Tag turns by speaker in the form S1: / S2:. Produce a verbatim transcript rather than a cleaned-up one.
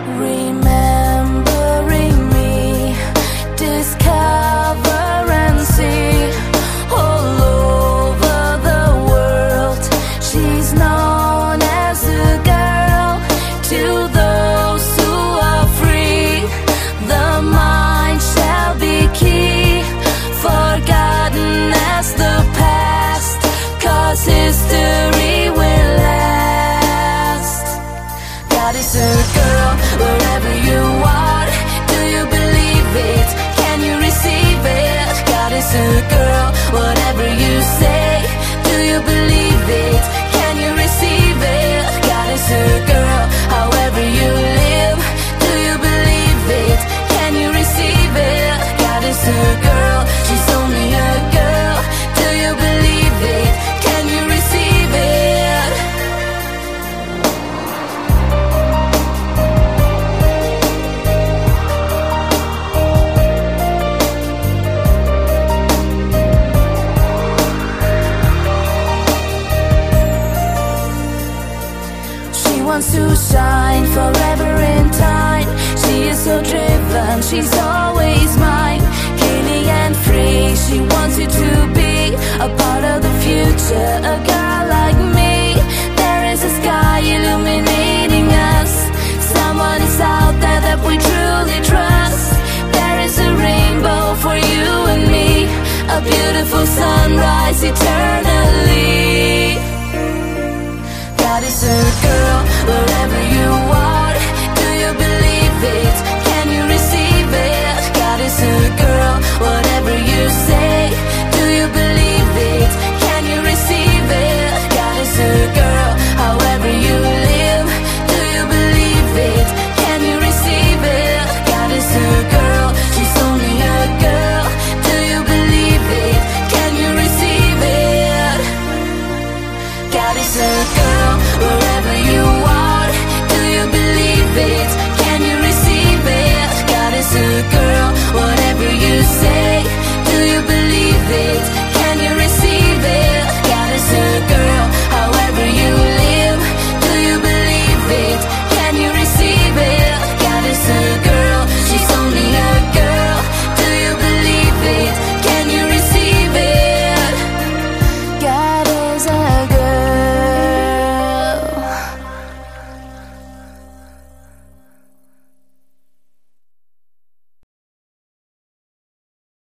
S1: remembering me, discover and see all over the world. She's known as a girl to those who are free. The mind shall be key, forgotten as the past, 'cause history will last. God is a girl, wherever you are, do you believe it? Can you receive it? God is a girl, whatever you say, do you believe it? Can you receive it? God is a girl, however you live, do you believe it? Can you receive it? God is a girl, she's only a girl, do you believe it? Can you receive it? She wants to shine forever in time. She is so driven, she's always mine. Killing and free, she wants you to be a part of the future. A girl like me, there is a sky illuminating us. Someone is out there that we truly trust. There is a rainbow for you and me, a beautiful sunrise eternally. God is a girl,